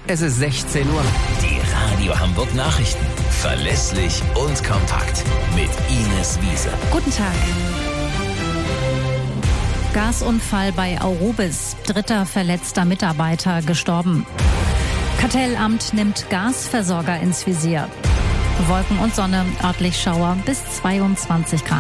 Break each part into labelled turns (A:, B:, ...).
A: Es ist 16 Uhr.
B: Die Radio Hamburg Nachrichten. Verlässlich und kompakt. Mit Ines Wiese.
C: Guten Tag. Gasunfall bei Aurubis. 3. verletzter Mitarbeiter gestorben. Kartellamt nimmt Gasversorger ins Visier. Wolken und Sonne, örtlich Schauer bis 22 Grad.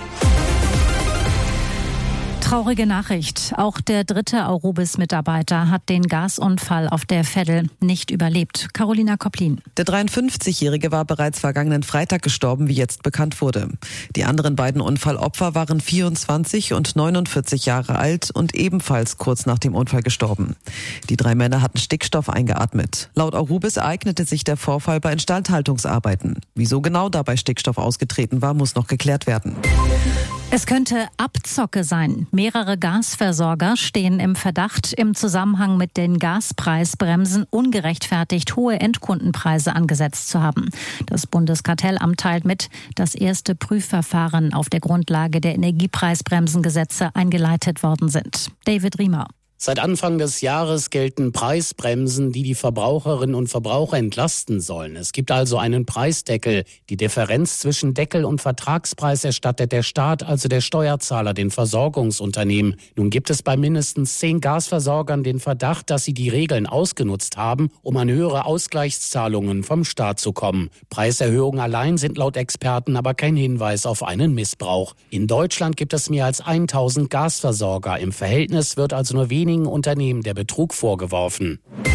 C: Traurige Nachricht. Auch der 3. Aurubis-Mitarbeiter hat den Gasunfall auf der Veddel nicht überlebt. Carolina Kopplin.
D: Der 53-Jährige war bereits vergangenen Freitag gestorben, wie jetzt bekannt wurde. Die anderen beiden Unfallopfer waren 24 und 49 Jahre alt und ebenfalls kurz nach dem Unfall gestorben. Die 3 Männer hatten Stickstoff eingeatmet. Laut Aurubis ereignete sich der Vorfall bei Instandhaltungsarbeiten. Wieso genau dabei Stickstoff ausgetreten war, muss noch geklärt werden.
C: Es könnte Abzocke sein. Mehrere Gasversorger stehen im Verdacht, im Zusammenhang mit den Gaspreisbremsen ungerechtfertigt hohe Endkundenpreise angesetzt zu haben. Das Bundeskartellamt teilt mit, dass erste Prüfverfahren auf der Grundlage der Energiepreisbremsengesetze eingeleitet worden sind. David Riemer.
E: Seit Anfang des Jahres gelten Preisbremsen, die Verbraucherinnen und Verbraucher entlasten sollen. Es gibt also einen Preisdeckel. Die Differenz zwischen Deckel und Vertragspreis erstattet der Staat, also der Steuerzahler, den Versorgungsunternehmen. Nun gibt es bei mindestens 10 Gasversorgern den Verdacht, dass sie die Regeln ausgenutzt haben, um an höhere Ausgleichszahlungen vom Staat zu kommen. Preiserhöhungen allein sind laut Experten aber kein Hinweis auf einen Missbrauch. In Deutschland gibt es mehr als 1000 Gasversorger. Im Verhältnis wird also nur wenigen Unternehmen der Betrug vorgeworfen.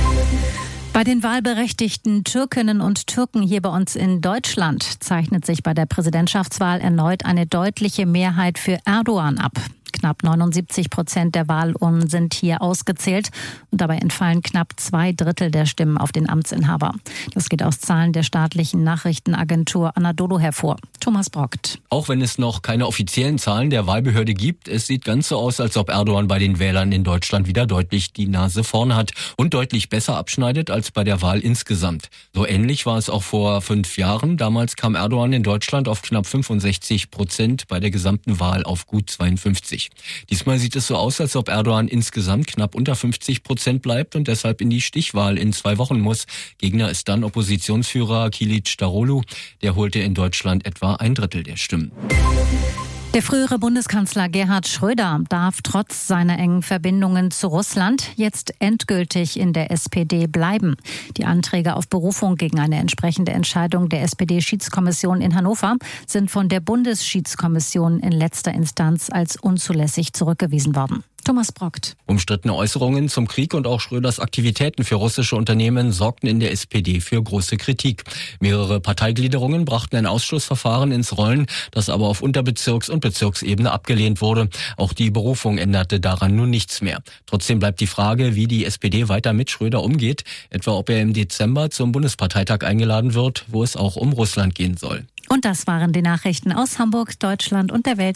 C: Bei den wahlberechtigten Türkinnen und Türken hier bei uns in Deutschland zeichnet sich bei der Präsidentschaftswahl erneut eine deutliche Mehrheit für Erdogan ab. Knapp 79% der Wahlurnen sind hier ausgezählt und dabei entfallen knapp 2/3 der Stimmen auf den Amtsinhaber. Das geht aus Zahlen der staatlichen Nachrichtenagentur Anadolu hervor. Thomas Brockt.
F: Auch wenn es noch keine offiziellen Zahlen der Wahlbehörde gibt, es sieht ganz so aus, als ob Erdogan bei den Wählern in Deutschland wieder deutlich die Nase vorn hat und deutlich besser abschneidet als bei der Wahl insgesamt. So ähnlich war es auch vor 5 Jahren. Damals kam Erdogan in Deutschland auf knapp 65%, bei der gesamten Wahl auf gut 52%. Diesmal sieht es so aus, als ob Erdogan insgesamt knapp unter 50% bleibt und deshalb in die Stichwahl in 2 Wochen muss. Gegner ist dann Oppositionsführer Kılıçdaroğlu. Der holte in Deutschland etwa 1/3 der Stimmen.
C: Der frühere Bundeskanzler Gerhard Schröder darf trotz seiner engen Verbindungen zu Russland jetzt endgültig in der SPD bleiben. Die Anträge auf Berufung gegen eine entsprechende Entscheidung der SPD-Schiedskommission in Hannover sind von der Bundesschiedskommission in letzter Instanz als unzulässig zurückgewiesen worden. Thomas Brockt.
F: Umstrittene Äußerungen zum Krieg und auch Schröders Aktivitäten für russische Unternehmen sorgten in der SPD für große Kritik. Mehrere Parteigliederungen brachten ein Ausschussverfahren ins Rollen, das aber auf Unterbezirks- und Bezirksebene abgelehnt wurde. Auch die Berufung änderte daran nun nichts mehr. Trotzdem bleibt die Frage, wie die SPD weiter mit Schröder umgeht, etwa ob er im Dezember zum Bundesparteitag eingeladen wird, wo es auch um Russland gehen soll.
C: Und das waren die Nachrichten aus Hamburg, Deutschland und der Welt.